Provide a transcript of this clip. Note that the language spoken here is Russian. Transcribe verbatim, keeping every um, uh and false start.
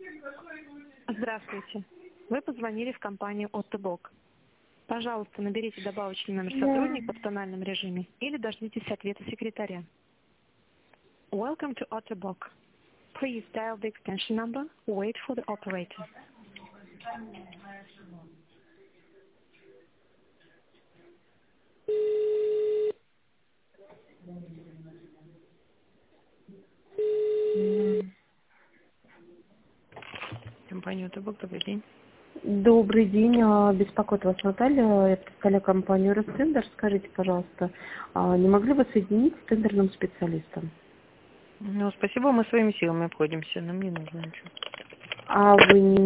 Здравствуйте. Вы позвонили в компанию Оттобок. Пожалуйста, наберите добавочный номер сотрудника в тональном режиме или дождитесь ответа секретаря. Welcome to Otterbock. Please dial the extension number. Wait for the operator. Компания Otterbock, добрый день. Добрый день, а, беспокоит вас Наталья, я представляю компанию Ростендер. Скажите, пожалуйста, а не могли бы соединить с тендерным специалистом? Ну, спасибо, мы своими силами обходимся, нам не нужно ничего. А вы не